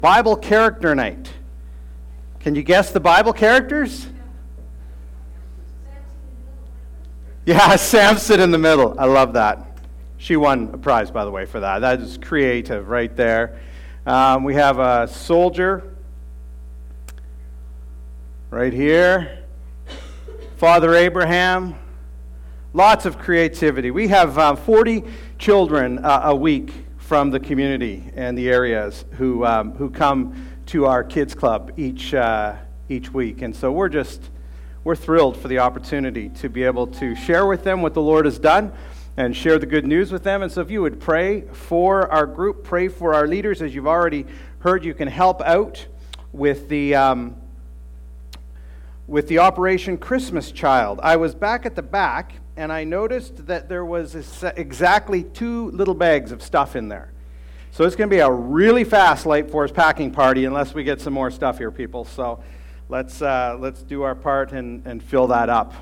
Bible character night. Can you guess the Bible characters? Yeah, Samson in the middle. I love that. She won a prize, by the way, for that. That is creative right there. We have a soldier right here. Father Abraham. Lots of creativity. We have 40 children a week from the community and the areas who come to our kids club each week, and so we're thrilled for the opportunity to be able to share with them what the Lord has done and share the good news with them. And so if you would pray for our group, pray for our leaders. As you've already heard, you can help out with the Operation Christmas Child. I was back at the back, and I noticed that there was exactly 2 little bags of stuff in there. So it's going to be a really fast Light Force packing party unless we get some more stuff here, people. So let's do our part and fill that up.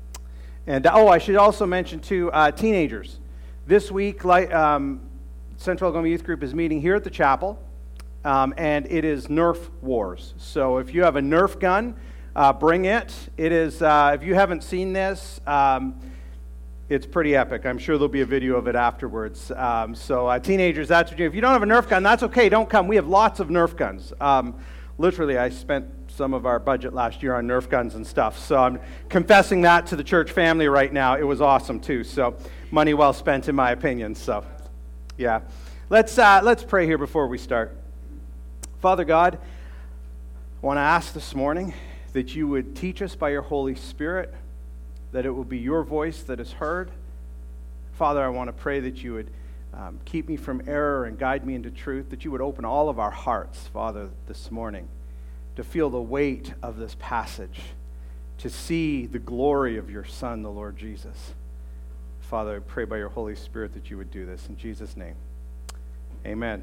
And I should also mention too, teenagers. This week, Central Algoma Youth Group is meeting here at the chapel, and it is Nerf Wars. So if you have a Nerf gun, bring it. It is, if you haven't seen this, it's pretty epic. I'm sure there'll be a video of it afterwards. Teenagers, that's what you do. If you don't have a Nerf gun, that's okay. Don't come. We have lots of Nerf guns. Literally, I spent some of our budget last year on Nerf guns and stuff. So I'm confessing that to the church family right now. It was awesome too. So money well spent, in my opinion. So, yeah, let's pray here before we start. Father God, I want to ask this morning that you would teach us by your Holy Spirit, that it will be your voice that is heard. Father, I want to pray that you would keep me from error and guide me into truth, that you would open all of our hearts, Father, this morning, to feel the weight of this passage, to see the glory of your Son, the Lord Jesus. Father, I pray by your Holy Spirit that you would do this. In Jesus' name, amen.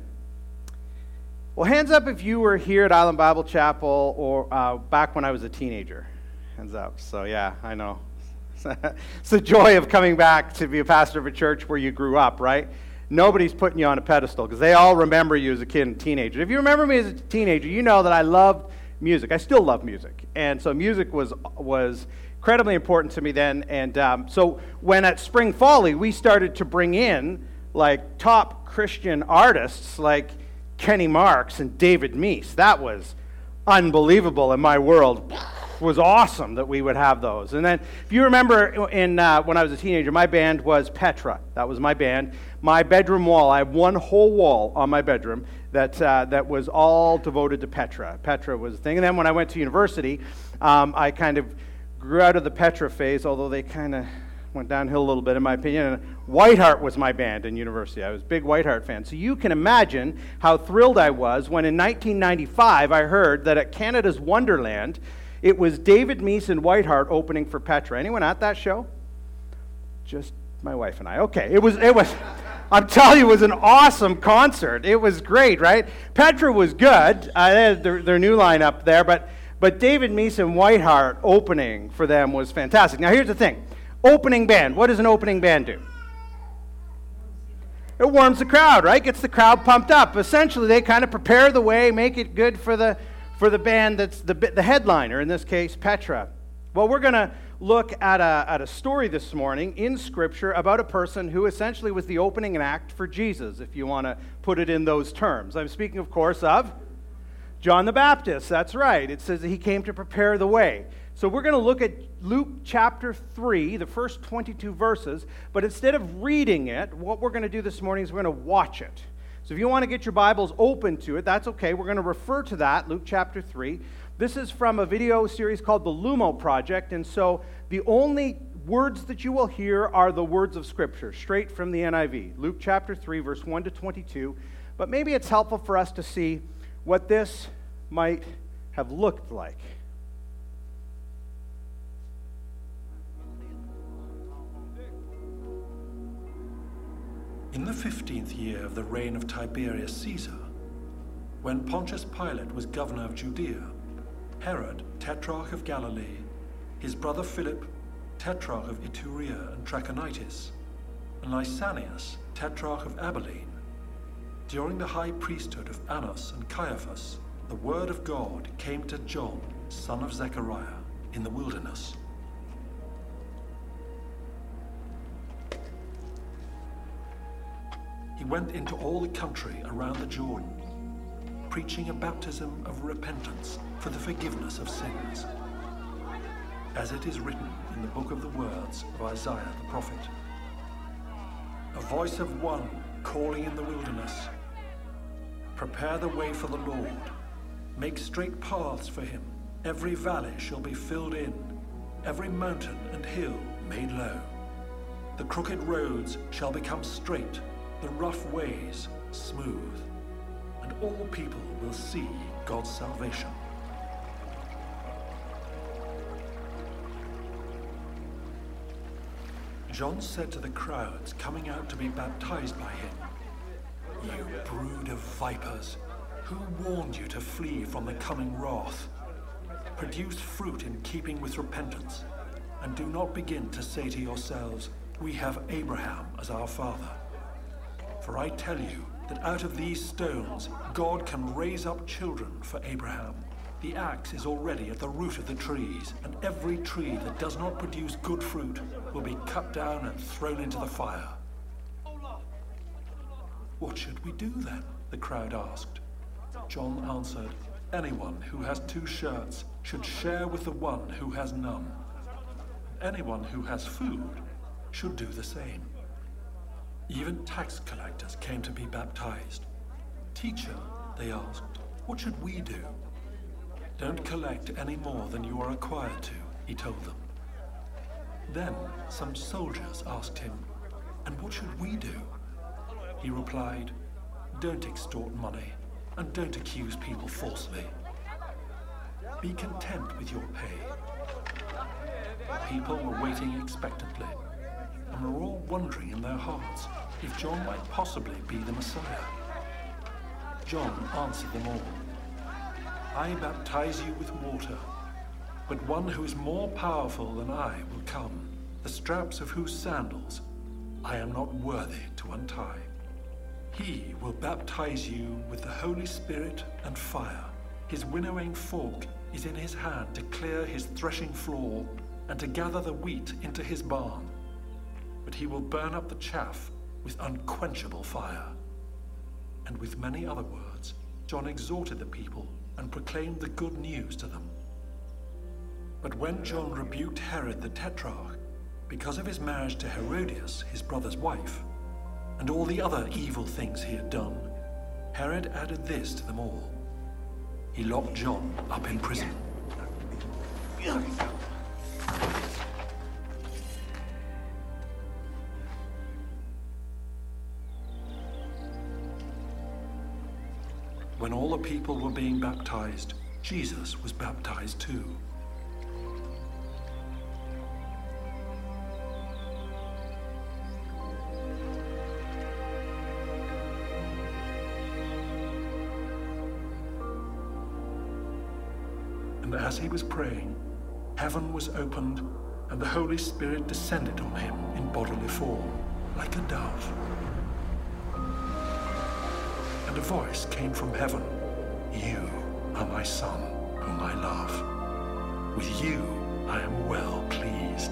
Well, hands up if you were here at Island Bible Chapel or back when I was a teenager. Hands up. So, yeah, I know. It's the joy of coming back to be a pastor of a church where you grew up, right? Nobody's putting you on a pedestal because they all remember you as a kid and teenager. If you remember me as a teenager, you know that I loved music. I still love music. And so music was incredibly important to me then. And so when at Spring Folly, we started to bring in like top Christian artists like Kenny Marks and David Meese. That was unbelievable in my world. Was awesome that we would have those. And then, if you remember, when I was a teenager, my band was Petra. That was my band. My bedroom wall, I have one whole wall on my bedroom that was all devoted to Petra. Petra was the thing. And then when I went to university, I kind of grew out of the Petra phase, although they kind of went downhill a little bit, in my opinion. And Whiteheart was my band in university. I was a big Whiteheart fan. So you can imagine how thrilled I was when in 1995 I heard that at Canada's Wonderland, it was David Meese and Whiteheart opening for Petra. Anyone at that show? Just my wife and I. Okay, it was. I'm telling you, it was an awesome concert. It was great, right? Petra was good. They had their new lineup there, but David Meese and Whiteheart opening for them was fantastic. Now here's the thing: opening band. What does an opening band do? It warms the crowd, right? Gets the crowd pumped up. Essentially, they kind of prepare the way, make it good for the band that's the headliner, in this case, Petra. Well, we're going to look at a story this morning in Scripture about a person who essentially was the opening act for Jesus, if you want to put it in those terms. I'm speaking, of course, of John the Baptist. That's right. It says that he came to prepare the way. So we're going to look at Luke chapter 3, the first 22 verses, but instead of reading it, what we're going to do this morning is we're going to watch it. So if you want to get your Bibles open to it, that's okay. We're going to refer to that, Luke chapter 3. This is from a video series called the Lumo Project, and so the only words that you will hear are the words of Scripture, straight from the NIV. Luke chapter 3, verse 1 to 22. But maybe it's helpful for us to see what this might have looked like. In the 15th year of the reign of Tiberius Caesar, when Pontius Pilate was governor of Judea, Herod, tetrarch of Galilee, his brother Philip, tetrarch of Iturea and Trachonitis, and Lysanias, tetrarch of Abilene, During the high priesthood of Annas and Caiaphas, the word of God came to John, son of Zechariah, in the wilderness. He went into all the country around the Jordan, preaching a baptism of repentance for the forgiveness of sins, as it is written in the book of the words of Isaiah the prophet. A voice of one calling in the wilderness, prepare the way for the Lord, make straight paths for him. Every valley shall be filled in, every mountain and hill made low. The crooked roads shall become straight, the rough ways smooth, and all people will see God's salvation. John said to the crowds coming out to be baptized by him, "You brood of vipers, who warned you to flee from the coming wrath? Produce fruit in keeping with repentance, and do not begin to say to yourselves, 'We have Abraham as our father.' For I tell you that out of these stones God can raise up children for Abraham. The axe is already at the root of the trees, and every tree that does not produce good fruit will be cut down and thrown into the fire." "What should we do then?" the crowd asked. John answered, "Anyone who has 2 shirts should share with the one who has none. Anyone who has food should do the same." Even tax collectors came to be baptized. "Teacher," they asked, "what should we do?" "Don't collect any more than you are required to," he told them. Then some soldiers asked him, "And what should we do?" He replied, "Don't extort money, and don't accuse people falsely. Be content with your pay." People were waiting expectantly, and were all wondering in their hearts if John might possibly be the Messiah. John answered them all, "I baptize you with water, but one who is more powerful than I will come, the straps of whose sandals I am not worthy to untie. He will baptize you with the Holy Spirit and fire. His winnowing fork is in his hand to clear his threshing floor and to gather the wheat into his barn. But he will burn up the chaff with unquenchable fire." And with many other words, John exhorted the people and proclaimed the good news to them. But when John rebuked Herod the Tetrarch because of his marriage to Herodias, his brother's wife, and all the other evil things he had done, Herod added this to them all. He locked John up in prison. When all the people were being baptized, Jesus was baptized too. And as he was praying, heaven was opened, and the Holy Spirit descended on him in bodily form, like a dove. And a voice came from heaven, "You are my Son, whom I love. With you I am well pleased."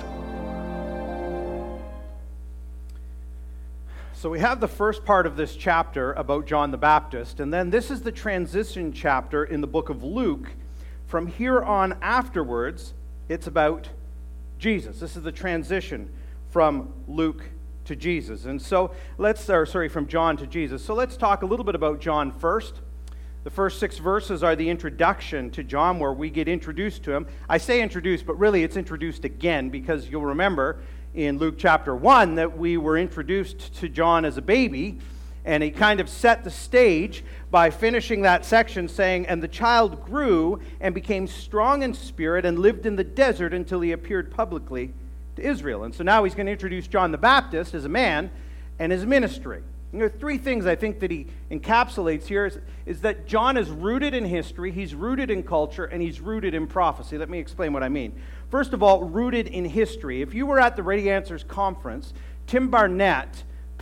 So we have the first part of this chapter about John the Baptist, and then this is the transition chapter in the book of Luke. From here on afterwards, it's about Jesus. This is the transition from Luke to Jesus. And so from John to Jesus. So let's talk a little bit about John first. The first 6 verses are the introduction to John, where we get introduced to him. I say introduced, but really it's introduced again, because you'll remember in Luke chapter 1 that we were introduced to John as a baby, and he kind of set the stage by finishing that section saying, "And the child grew and became strong in spirit and lived in the desert until he appeared publicly to Israel." And so now he's going to introduce John the Baptist as a man and his ministry. And there are 3 things I think that he encapsulates here is that John is rooted in history, he's rooted in culture, and he's rooted in prophecy. Let me explain what I mean. First of all, rooted in history. If you were at the Ready Answers conference, Tim Barnett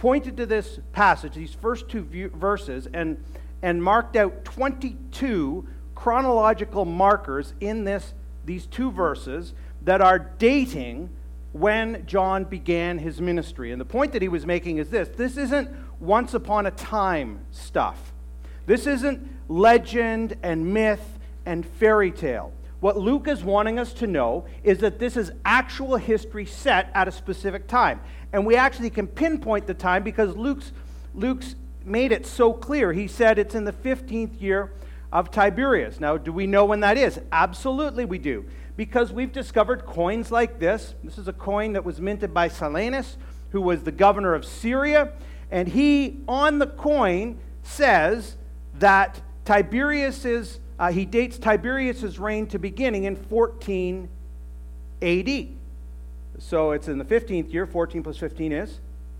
pointed to this passage, these first two verses, and marked out 22 chronological markers in these two verses that are dating when John began his ministry. And the point that he was making is this isn't once upon a time stuff. This isn't legend and myth and fairy tale. What Luke is wanting us to know is that this is actual history set at a specific time. And we actually can pinpoint the time because Luke's made it so clear. He said it's in the 15th year of Tiberius. Now, do we know when that is? Absolutely we do. Because we've discovered coins like this. This is a coin that was minted by Silanus, who was the governor of Syria. And he, on the coin, says that he dates Tiberius's reign to beginning in 14 AD. So it's in the 15th year. 14 plus 15 is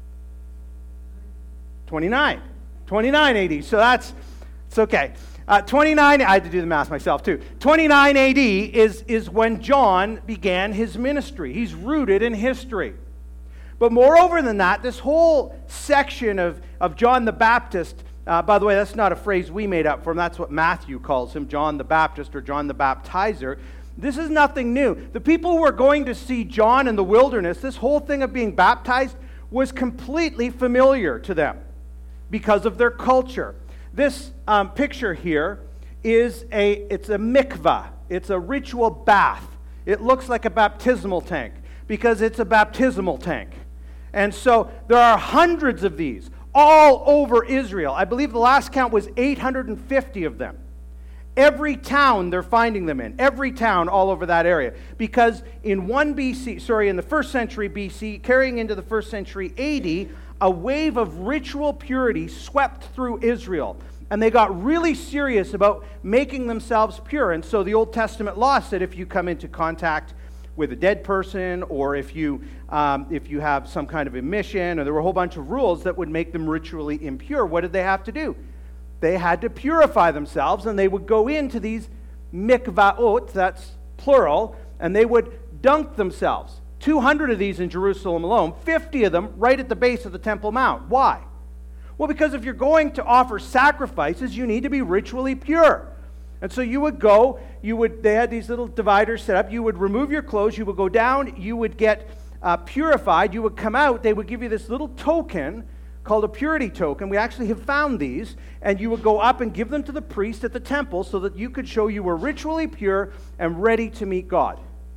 29. 29 AD. So it's okay. 29, I had to do the math myself too. 29 AD is when John began his ministry. He's rooted in history. But moreover than that, this whole section of John the Baptist, by the way, that's not a phrase we made up for him. That's what Matthew calls him, John the Baptist or John the Baptizer. This is nothing new. The people who were going to see John in the wilderness, this whole thing of being baptized was completely familiar to them because of their culture. This picture here it's a mikvah. It's a ritual bath. It looks like a baptismal tank because it's a baptismal tank. And so there are hundreds of these all over Israel. I believe the last count was 850 of them. Every town they're finding them in. Every town all over that area. Because in the first century BC, carrying into the first century AD, a wave of ritual purity swept through Israel. And they got really serious about making themselves pure. And so the Old Testament law said if you come into contact with a dead person, or if you have some kind of emission, or there were a whole bunch of rules that would make them ritually impure, what did they have to do? They had to purify themselves, and they would go into these mikvaot, that's plural, and they would dunk themselves. 200 of these in Jerusalem alone, 50 of them right at the base of the Temple Mount. Why? Well, because if you're going to offer sacrifices, you need to be ritually pure. And so you would go, they had these little dividers set up, you would remove your clothes, you would go down, you would get purified, you would come out, they would give you this little token called a purity token. We actually have found these, and you would go up and give them to the priest at the temple so that you could show you were ritually pure and ready to meet God.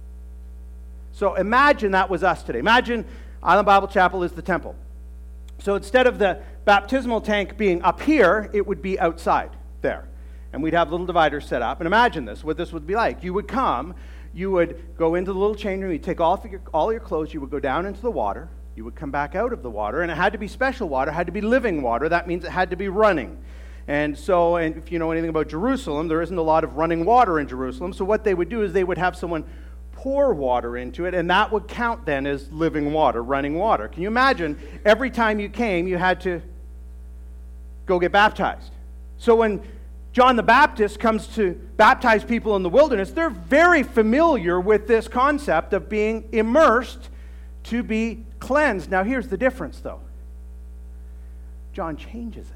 So imagine that was us today. Imagine Island Bible Chapel is the temple. So instead of the baptismal tank being up here, it would be outside there. And we'd have little dividers set up. And imagine what this would be like. You would come, you would go into the little change room, you'd take all your clothes, you would go down into the water, you would come back out of the water, and it had to be special water, it had to be living water. That means it had to be running. And if you know anything about Jerusalem, there isn't a lot of running water in Jerusalem. So what they would do is they would have someone pour water into it, and that would count then as living water, running water. Can you imagine every time you came, you had to go get baptized? So when John the Baptist comes to baptize people in the wilderness, they're very familiar with this concept of being immersed to be cleansed. Now here's the difference though. John changes it.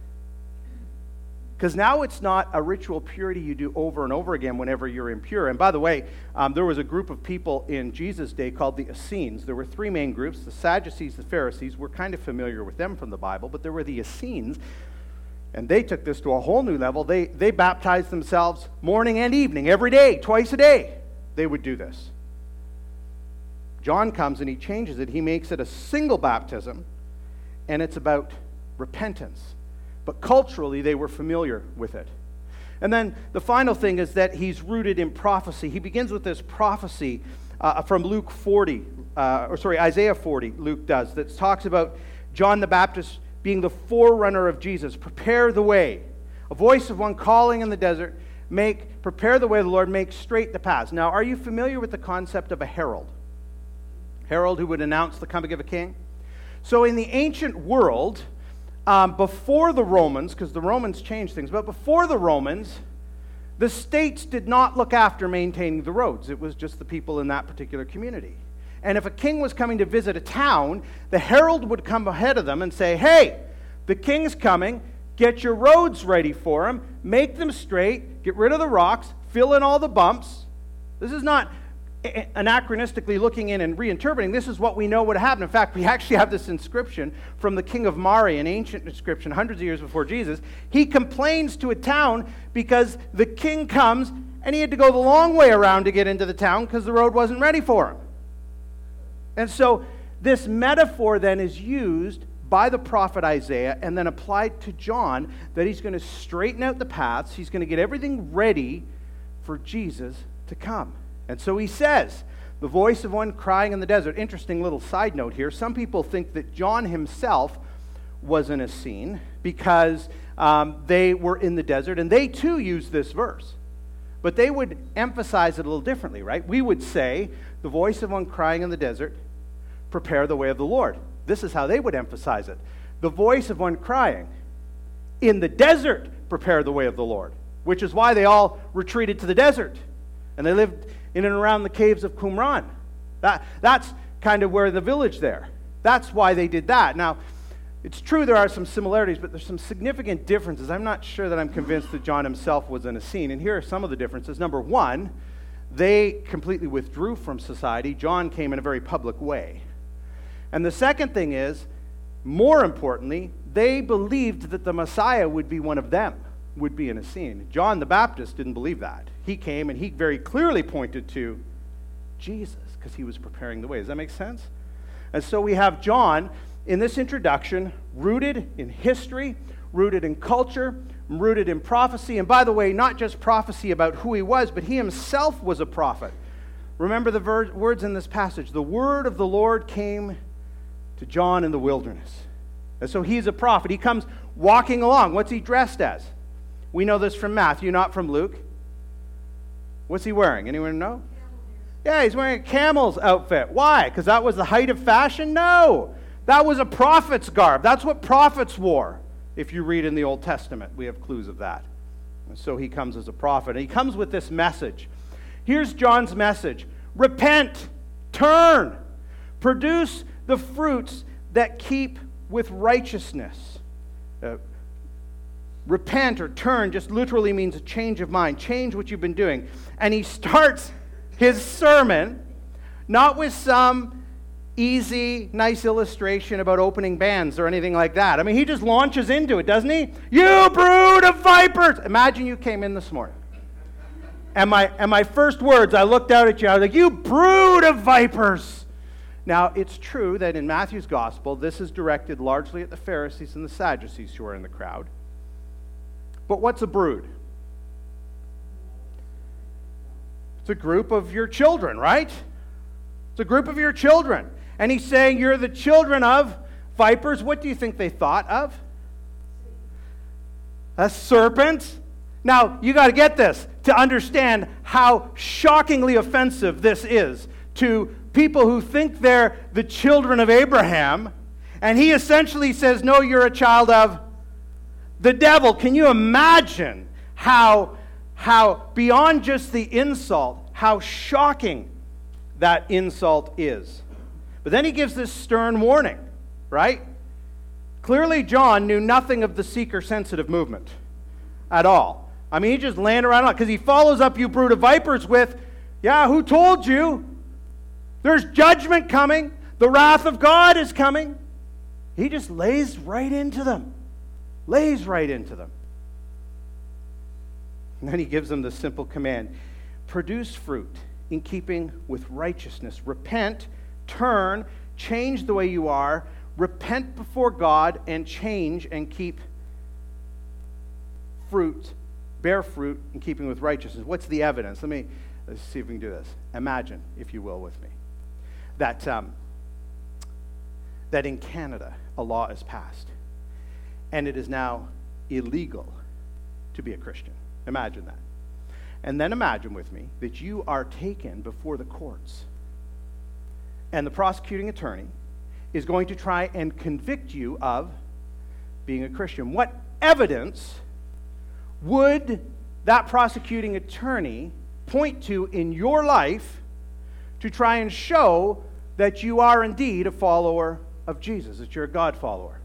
Because now it's not a ritual purity you do over and over again whenever you're impure. And by the way, there was a group of people in Jesus' day called the Essenes. There were three main groups, the Sadducees, the Pharisees. We're kind of familiar with them from the Bible, but there were the Essenes, and they took this to a whole new level. They baptized themselves morning and evening, every day, twice a day. They would do this. John comes and he changes it. He makes it a single baptism, and it's about repentance. But culturally, they were familiar with it. And then the final thing is that he's rooted in prophecy. He begins with this prophecy from Isaiah 40, Luke does, that talks about John the Baptist being the forerunner of Jesus. Prepare the way. A voice of one calling in the desert, prepare the way of the Lord, make straight the paths. Now, are you familiar with the concept of a herald? Herald who would announce the coming of a king? So in the ancient world, before the Romans, because the Romans changed things, but before the Romans, the states did not look after maintaining the roads. It was just the people in that particular community. And if a king was coming to visit a town, the herald would come ahead of them and say, hey, the king's coming. Get your roads ready for him. Make them straight. Get rid of the rocks. Fill in all the bumps. This is not anachronistically looking in and reinterpreting. This is what we know would happen. In fact, we actually have this inscription from the king of Mari, an ancient inscription hundreds of years before Jesus. He complains to a town because the king comes and he had to go the long way around to get into the town because the road wasn't ready for him. And so this metaphor then is used by the prophet Isaiah and then applied to John, that he's going to straighten out the paths. He's going to get everything ready for Jesus to come. And so he says, the voice of one crying in the desert. Interesting little side note here. Some people think that John himself was an Essene because they were in the desert, and they too use this verse. But they would emphasize it a little differently, right? We would say, the voice of one crying in the desert, prepare the way of the Lord. This is how they would emphasize it. The voice of one crying in the desert, prepare the way of the Lord. Which is why they all retreated to the desert. And they lived in and around the caves of Qumran. That's kind of where the village there. That's why they did that. Now, it's true there are some similarities, but there's some significant differences. I'm not sure that I'm convinced that John himself was an Essene. And here are some of the differences. Number one, they completely withdrew from society. John came in a very public way. And the second thing is, more importantly, they believed that the Messiah would be one of them, would be an Essene. John the Baptist didn't believe that. He came and he very clearly pointed to Jesus because he was preparing the way. Does that make sense? And so we have John in this introduction, rooted in history, rooted in culture, rooted in prophecy. And by the way, not just prophecy about who he was, but he himself was a prophet. Remember the words in this passage. The word of the Lord came to John in the wilderness. And so he's a prophet. He comes walking along. What's he dressed as? We know this from Matthew, not from Luke. What's he wearing? Anyone know? Yeah, he's wearing a camel's outfit. Why? Because that was the height of fashion? No. That was a prophet's garb. That's what prophets wore. If you read in the Old Testament, we have clues of that. And so he comes as a prophet. And he comes with this message. Here's John's message. Repent. Turn. Produce the fruits that keep with righteousness. Repent or turn just literally means a change of mind. Change what you've been doing. And he starts his sermon not with some easy, nice illustration about opening bands or anything like that. I mean, he just launches into it, doesn't he? You brood of vipers! Imagine you came in this morning. And my first words, I looked out at you, I was like, you brood of vipers! Now, it's true that in Matthew's gospel, this is directed largely at the Pharisees and the Sadducees who are in the crowd. But what's a brood? It's a group of your children, right? It's a group of your children. And he's saying you're the children of vipers. What do you think they thought of? A serpent? Now, you got to get this to understand how shockingly offensive this is to people who think they're the children of Abraham. And he essentially says, no, you're a child of the devil. Can you imagine how beyond just the insult, how shocking that insult is? But then he gives this stern warning, right? Clearly, John knew nothing of the seeker-sensitive movement at all. I mean, he just landed around because he follows up, you brood of vipers, with, yeah, who told you? There's judgment coming. The wrath of God is coming. He just lays right into them. Lays right into them. And then he gives them the simple command. Produce fruit in keeping with righteousness. Repent, turn, change the way you are. Repent before God and change and keep fruit, bear fruit in keeping with righteousness. What's the evidence? Let's see if we can do this. Imagine, if you will, with me, that in Canada a law is passed and it is now illegal to be a Christian. Imagine that. And then imagine with me that you are taken before the courts and the prosecuting attorney is going to try and convict you of being a Christian. What evidence would that prosecuting attorney point to in your life to try and show that you are indeed a follower of Jesus, that you're a God follower.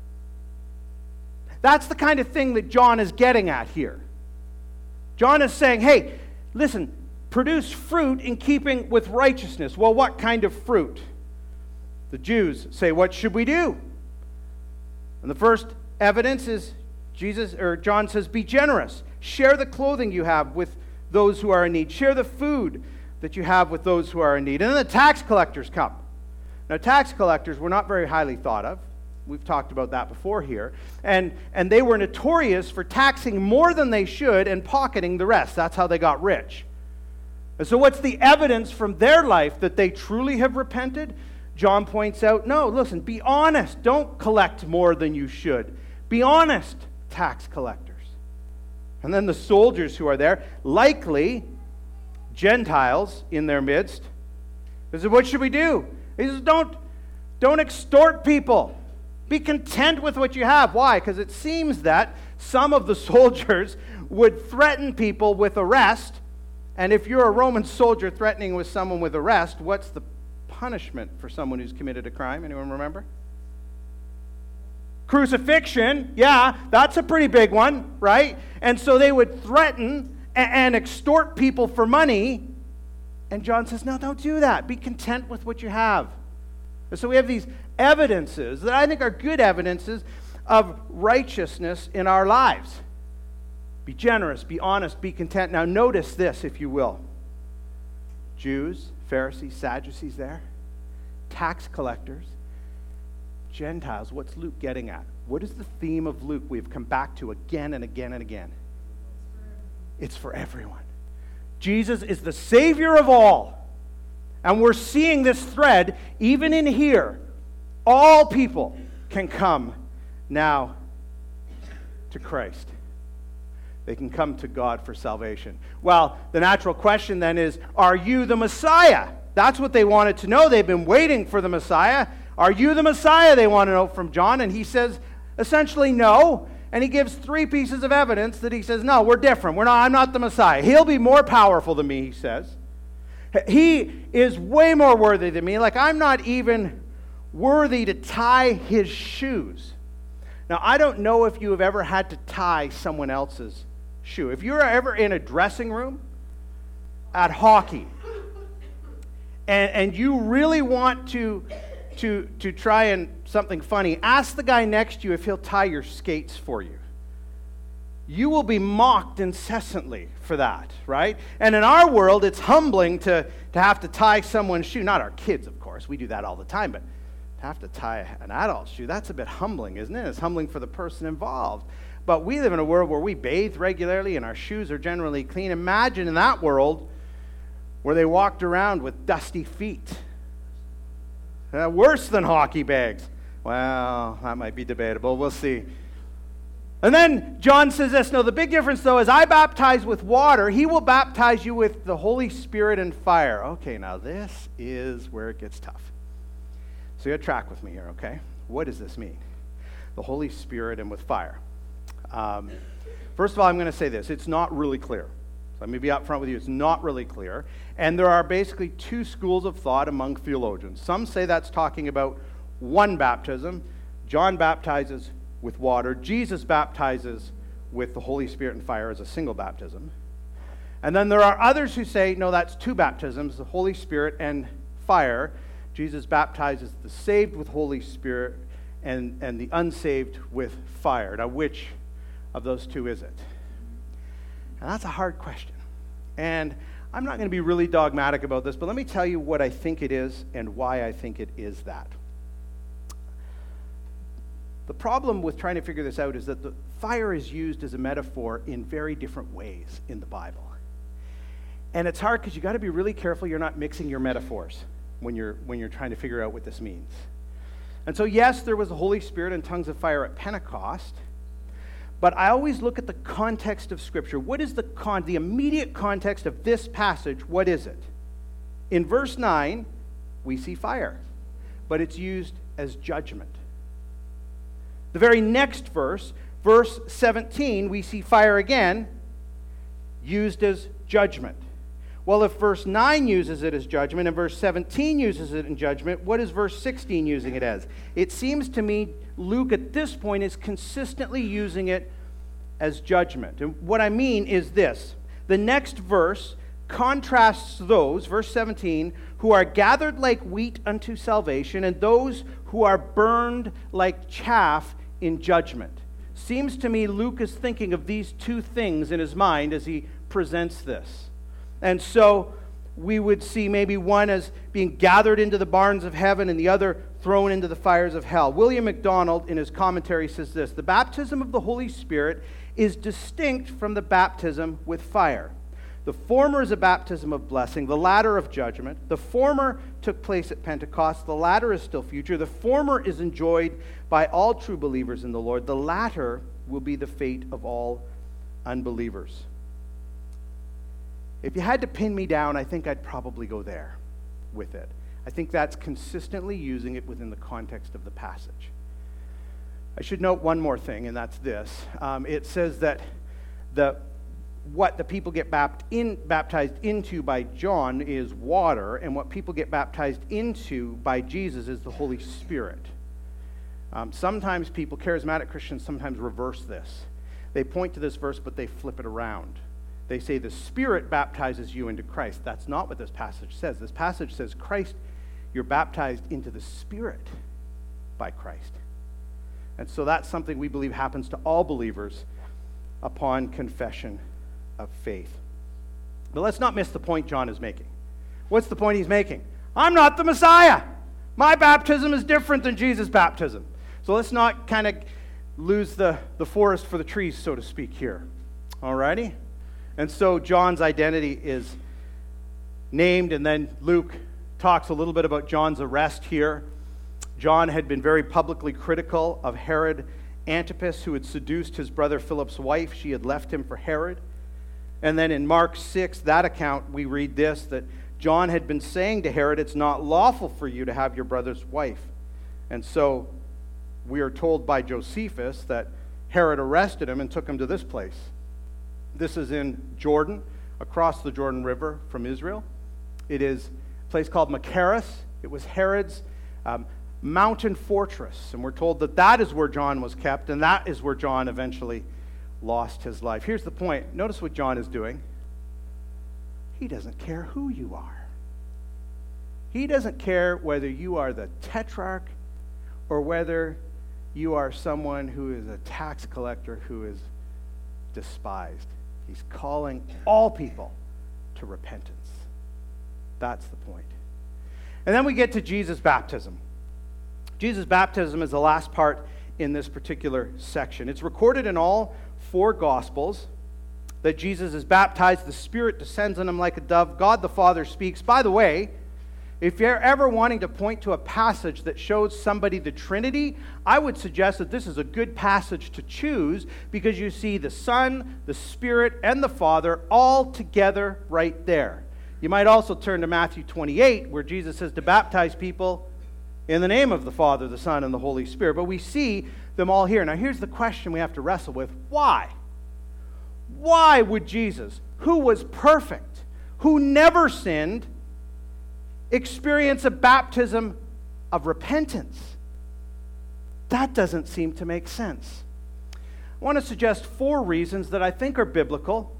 That's the kind of thing that John is getting at here. John is saying, hey, listen, produce fruit in keeping with righteousness. Well, what kind of fruit? The Jews say, what should we do? And the first evidence is John says, be generous. Share the clothing you have with those who are in need. Share the food that you have with those who are in need. And then the tax collectors come. Now, tax collectors were not very highly thought of. We've talked about that before here. And they were notorious for taxing more than they should and pocketing the rest. That's how they got rich. And so what's the evidence from their life that they truly have repented? John points out, no, listen, be honest. Don't collect more than you should. Be honest, tax collectors. And then the soldiers who are there, likely Gentiles in their midst, they said, what should we do? He says, don't extort people. Be content with what you have. Why? Because it seems that some of the soldiers would threaten people with arrest. And if you're a Roman soldier threatening with someone with arrest, what's the punishment for someone who's committed a crime? Anyone remember? Crucifixion. Yeah, that's a pretty big one, right? And so they would threaten and extort people for money. And John says, no, don't do that. Be content with what you have. And so we have these evidences that I think are good evidences of righteousness in our lives. Be generous, be honest, be content. Now notice this, if you will. Jews, Pharisees, Sadducees there, tax collectors, Gentiles. What's Luke getting at? What is the theme of Luke we've come back to again and again and again? It's for everyone. Jesus is the Savior of all. And we're seeing this thread even in here. All people can come now to Christ. They can come to God for salvation. Well, the natural question then is, are you the Messiah? That's what they wanted to know. They've been waiting for the Messiah. Are you the Messiah? They want to know from John. And he says, essentially, no. And he gives three pieces of evidence that he says, no, we're different. I'm not the Messiah. He'll be more powerful than me, he says. He is way more worthy than me. Like, I'm not even worthy to tie his shoes. Now, I don't know if you have ever had to tie someone else's shoe. If you're ever in a dressing room at hockey and you really want to try and something funny, ask the guy next to you if he'll tie your skates for you. You will be mocked incessantly for that, right? And in our world, it's humbling to have to tie someone's shoe. Not our kids, of course. We do that all the time. But to have to tie an adult's shoe, that's a bit humbling, isn't it? It's humbling for the person involved. But we live in a world where we bathe regularly and our shoes are generally clean. Imagine in that world where they walked around with dusty feet. Worse than hockey bags. Well, that might be debatable. We'll see. And then John says this, no, the big difference, though, is I baptize with water. He will baptize you with the Holy Spirit and fire. Okay, now this is where it gets tough. So you got to track with me here, okay? What does this mean? The Holy Spirit and with fire. First of all, I'm going to say this. It's not really clear. So let me be up front with you. It's not really clear. And there are basically two schools of thought among theologians. Some say that's talking about one baptism. John baptizes with water. Jesus baptizes with the Holy Spirit and fire as a single baptism. And then there are others who say, no, that's two baptisms, the Holy Spirit and fire. Jesus baptizes the saved with Holy Spirit and the unsaved with fire. Now, which of those two is it? And that's a hard question. And I'm not going to be really dogmatic about this, but let me tell you what I think it is and why I think it is that. The problem with trying to figure this out is that the fire is used as a metaphor in very different ways in the Bible. And it's hard because you got to be really careful you're not mixing your metaphors when you're trying to figure out what this means. And so yes, there was the Holy Spirit and tongues of fire at Pentecost, but I always look at the context of Scripture. What is the immediate context of this passage? What is it? In verse 9, we see fire, but it's used as judgment. The very next verse, verse 17, we see fire again, used as judgment. Well, if verse 9 uses it as judgment and verse 17 uses it in judgment, what is verse 16 using it as? It seems to me Luke at this point is consistently using it as judgment. And what I mean is this. The next verse contrasts those, verse 17, who are gathered like wheat unto salvation and those who are burned like chaff in judgment. Seems to me Luke is thinking of these two things in his mind as he presents this. And so we would see maybe one as being gathered into the barns of heaven and the other thrown into the fires of hell. William MacDonald, in his commentary, says this: the baptism of the Holy Spirit is distinct from the baptism with fire. The former is a baptism of blessing, the latter of judgment. The former took place at Pentecost, the latter is still future. The former is enjoyed by all true believers in the Lord. The latter will be the fate of all unbelievers. If you had to pin me down, I think I'd probably go there with it. I think that's consistently using it within the context of the passage. I should note one more thing, and that's this. It says that what the people get baptized into by John is water, and what people get baptized into by Jesus is the Holy Spirit. Sometimes people, charismatic Christians, sometimes reverse this. They point to this verse, but they flip it around. They say the Spirit baptizes you into Christ. That's not what this passage says. This passage says Christ, you're baptized into the Spirit by Christ. And so that's something we believe happens to all believers upon confession of faith. But let's not miss the point John is making. What's the point he's making? I'm not the Messiah. My baptism is different than Jesus' baptism. So let's not kind of lose the forest for the trees, so to speak, here. Alrighty? And so John's identity is named, and then Luke talks a little bit about John's arrest here. John had been very publicly critical of Herod Antipas, who had seduced his brother Philip's wife. She had left him for Herod. And then in Mark 6, that account, we read this, that John had been saying to Herod, it's not lawful for you to have your brother's wife. And so we are told by Josephus that Herod arrested him and took him to this place. This is in Jordan, across the Jordan River from Israel. It is a place called Machaerus. It was Herod's mountain fortress. And we're told that that is where John was kept, and that is where John eventually lost his life. Here's the point. Notice what John is doing. He doesn't care who you are. He doesn't care whether you are the tetrarch or whether you are someone who is a tax collector who is despised. He's calling all people to repentance. That's the point. And then we get to Jesus' baptism. Jesus' baptism is the last part in this particular section. It's recorded in all 4 Gospels that Jesus is baptized. The Spirit descends on him like a dove. God the Father speaks. By the way, if you're ever wanting to point to a passage that shows somebody the Trinity, I would suggest that this is a good passage to choose because you see the Son, the Spirit, and the Father all together right there. You might also turn to Matthew 28, where Jesus says to baptize people in the name of the Father, the Son, and the Holy Spirit. But we see them all here. Now here's the question we have to wrestle with. Why? Why would Jesus, who was perfect, who never sinned, experience a baptism of repentance? That doesn't seem to make sense. I want to suggest 4 reasons that I think are biblical.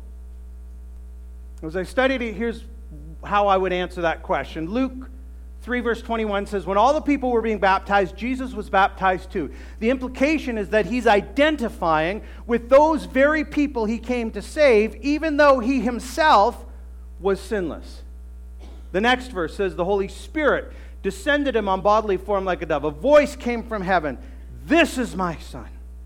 As I studied it, here's how I would answer that question. Luke 3 verse 21 says, when all the people were being baptized, Jesus was baptized too. The implication is that he's identifying with those very people he came to save, even though he himself was sinless. The next verse says, the Holy Spirit descended him on bodily form like a dove. A voice came from heaven. This is my Son.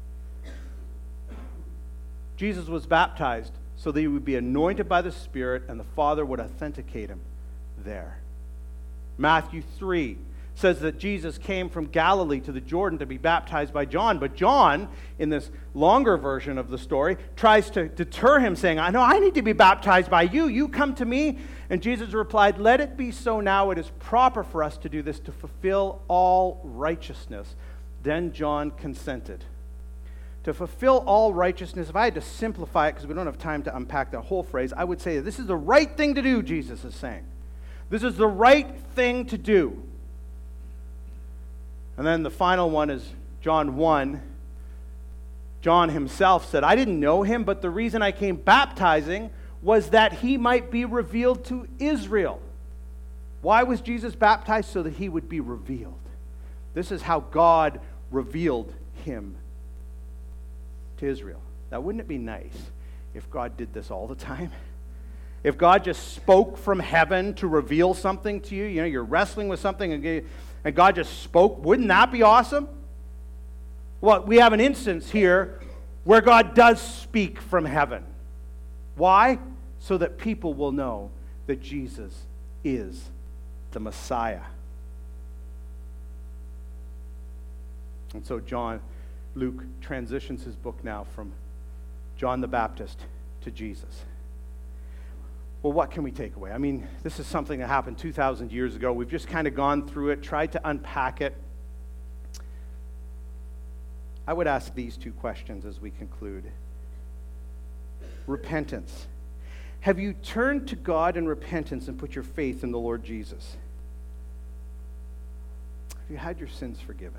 Jesus was baptized so that he would be anointed by the Spirit and the Father would authenticate him there. Matthew 3 says that Jesus came from Galilee to the Jordan to be baptized by John. But John, in this longer version of the story, tries to deter him, saying, I know I need to be baptized by you. You come to me. And Jesus replied, let it be so now. It is proper for us to do this to fulfill all righteousness. Then John consented. to fulfill all righteousness. If I had to simplify it, because we don't have time to unpack the whole phrase, I would say this is the right thing to do, Jesus is saying. This is the right thing to do. And then the final one is John 1. John himself said, I didn't know him, but the reason I came baptizing was that he might be revealed to Israel. Why was Jesus baptized? So that he would be revealed. This is how God revealed him to Israel. Now, wouldn't it be nice if God did this all the time? If God just spoke from heaven to reveal something to you, you're wrestling with something and God just spoke, wouldn't that be awesome? Well, we have an instance here where God does speak from heaven. Why? So that people will know that Jesus is the Messiah. And so Luke transitions his book now from John the Baptist to Jesus. Well, what can we take away? I mean, this is something that happened 2,000 years ago. We've just kind of gone through it, tried to unpack it. I would ask these two questions as we conclude. Repentance. Have you turned to God in repentance and put your faith in the Lord Jesus? Have you had your sins forgiven?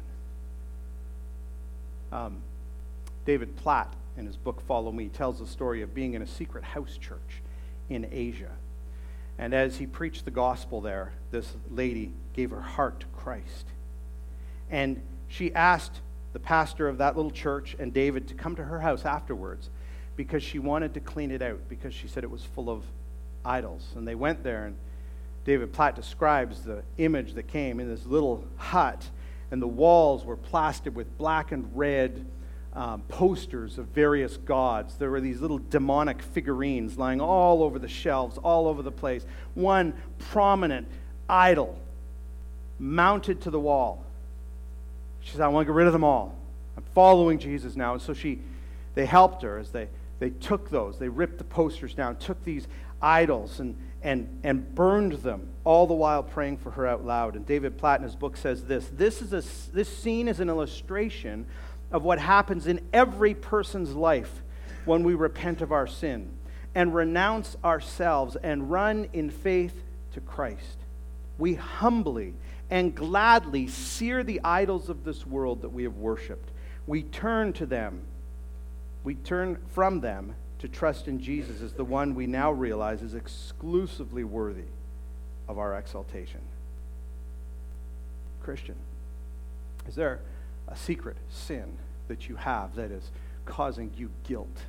David Platt, in his book Follow Me, tells the story of being in a secret house church in Asia. And as he preached the gospel there, this lady gave her heart to Christ. And she asked the pastor of that little church and David to come to her house afterwards because she wanted to clean it out, because she said it was full of idols. And they went there, and David Platt describes the image that came in this little hut, and the walls were plastered with black and red posters of various gods. There were these little demonic figurines lying all over the shelves, all over the place. One prominent idol mounted to the wall. She said, I want to get rid of them all. I'm following Jesus now. And so they helped her as they took those. They ripped the posters down, took these idols and burned them, all the while praying for her out loud. And David Platt in his book says this scene is an illustration of what happens in every person's life when we repent of our sin and renounce ourselves and run in faith to Christ. We humbly and gladly sear the idols of this world that we have worshipped. We turn to them. We turn from them to trust in Jesus as the one we now realize is exclusively worthy of our exaltation. Christian, is there a secret sin that you have that is causing you guilt?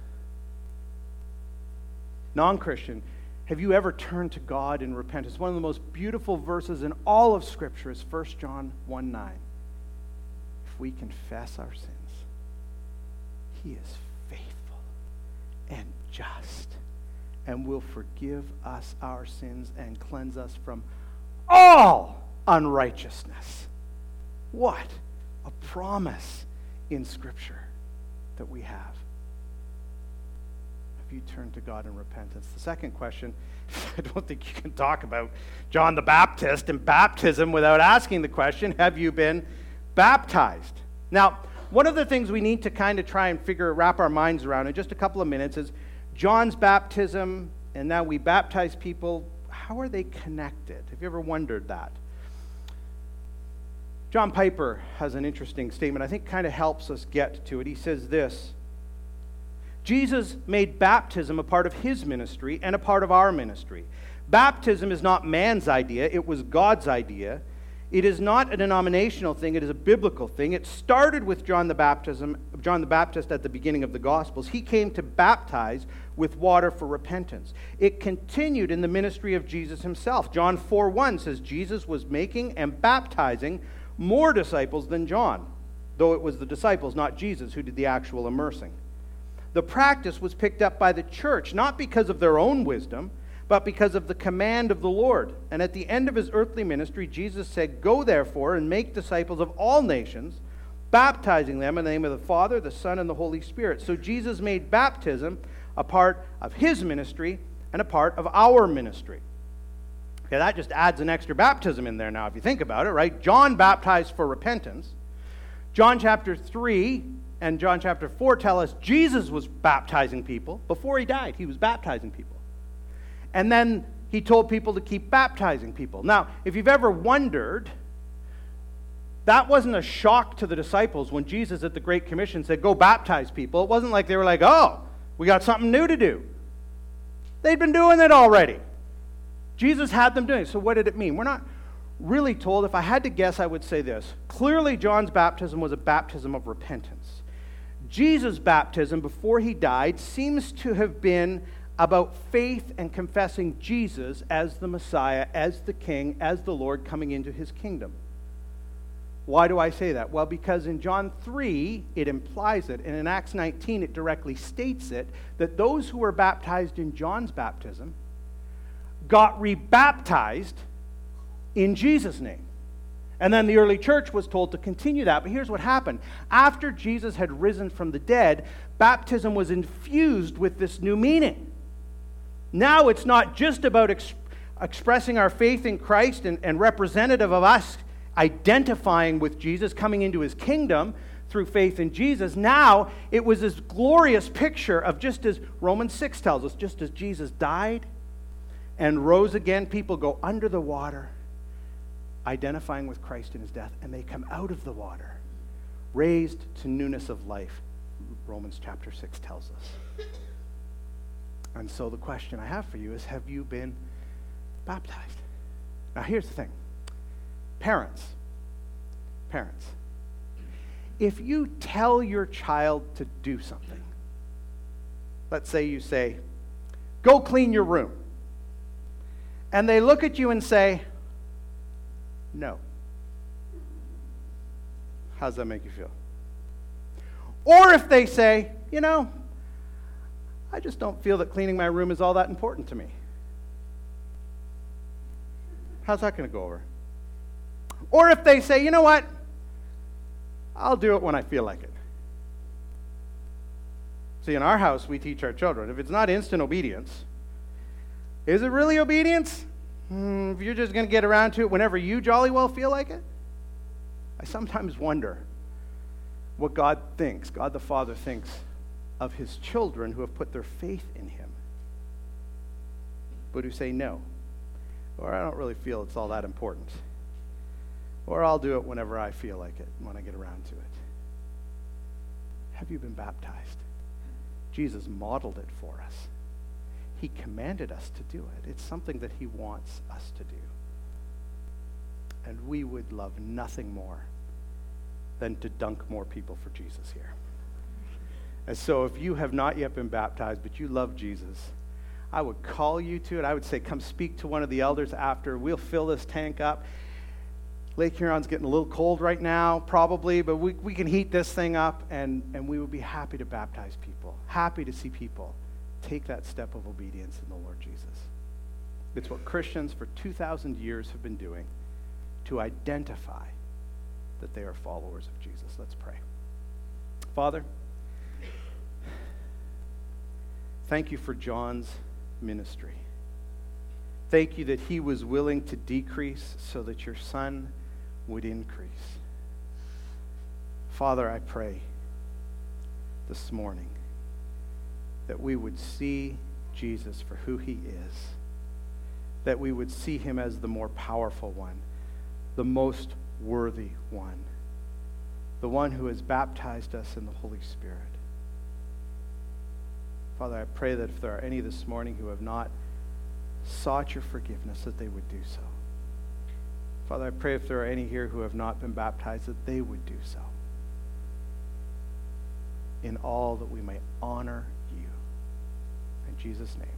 Non-Christian, have you ever turned to God in repentance? One of the most beautiful verses in all of Scripture is 1 John 1:9. If we confess our sins, He is faithful and just and will forgive us our sins and cleanse us from all unrighteousness. What a promise in Scripture that we have. Have you turned to God in repentance? The second question, I don't think you can talk about John the Baptist and baptism without asking the question, have you been baptized? Now, one of the things we need to kind of try and wrap our minds around in just a couple of minutes is John's baptism, and now we baptize people. How are they connected? Have you ever wondered that? John Piper has an interesting statement, I think kind of helps us get to it. He says this: Jesus made baptism a part of his ministry and a part of our ministry. Baptism is not man's idea, it was God's idea. It is not a denominational thing, it is a biblical thing. It started with John the Baptist at the beginning of the Gospels. He came to baptize with water for repentance. It continued in the ministry of Jesus himself. John 4:1 says Jesus was making and baptizing more disciples than John, though it was the disciples, not Jesus, who did the actual immersing. The practice was picked up by the church, not because of their own wisdom, but because of the command of the Lord. And at the end of his earthly ministry, Jesus said, "Go therefore and make disciples of all nations, baptizing them in the name of the Father, the Son, and the Holy Spirit." So Jesus made baptism a part of his ministry and a part of our ministry. Okay, that just adds an extra baptism in there now, if you think about it, right? John baptized for repentance. John chapter 3 and John chapter 4 tell us Jesus was baptizing people. Before he died, he was baptizing people. And then he told people to keep baptizing people. Now, if you've ever wondered, that wasn't a shock to the disciples when Jesus at the Great Commission said, go baptize people. It wasn't like they were like, oh, we got something new to do. They'd been doing it already. Jesus had them doing it. So what did it mean? We're not really told. If I had to guess, I would say this. Clearly, John's baptism was a baptism of repentance. Jesus' baptism before he died seems to have been about faith and confessing Jesus as the Messiah, as the King, as the Lord coming into his kingdom. Why do I say that? Well, because in John 3, it implies it, and in Acts 19, it directly states it, that those who were baptized in John's baptism got rebaptized in Jesus' name. And then the early church was told to continue that. But here's what happened. After Jesus had risen from the dead, baptism was infused with this new meaning. Now it's not just about expressing our faith in Christ and representative of us identifying with Jesus, coming into his kingdom through faith in Jesus. Now it was this glorious picture of, just as Romans 6 tells us, just as Jesus died and rose again, people go under the water, identifying with Christ in his death, and they come out of the water, raised to newness of life, Romans chapter 6 tells us. And so the question I have for you is, have you been baptized? Now here's the thing. Parents, if you tell your child to do something, let's say you say, go clean your room, and they look at you and say, no. How does that make you feel? Or if they say, I just don't feel that cleaning my room is all that important to me. How's that going to go over? Or if they say, you know what? I'll do it when I feel like it. See, in our house, we teach our children, if it's not instant obedience, is it really obedience? If you're just going to get around to it whenever you jolly well feel like it? I sometimes wonder what God thinks, God the Father thinks of his children who have put their faith in him, but who say no, or I don't really feel it's all that important, or I'll do it whenever I feel like it, when I get around to it. Have you been baptized? Jesus modeled it for us. He commanded us to do it. It's something that he wants us to do. And we would love nothing more than to dunk more people for Jesus here. And so if you have not yet been baptized, but you love Jesus, I would call you to it. I would say, come speak to one of the elders after. We'll fill this tank up. Lake Huron's getting a little cold right now, probably, but we can heat this thing up, and we would be happy to baptize people, happy to see people take that step of obedience in the Lord Jesus. It's what Christians for 2,000 years have been doing to identify that they are followers of Jesus. Let's pray. Father, thank you for John's ministry. Thank you that he was willing to decrease so that your Son would increase. Father, I pray this morning that we would see Jesus for who he is, that we would see him as the more powerful one, the most worthy one, the one who has baptized us in the Holy Spirit. Father, I pray that if there are any this morning who have not sought your forgiveness, that they would do so. Father, I pray if there are any here who have not been baptized, that they would do so. In all that we may honor you. In Jesus' name.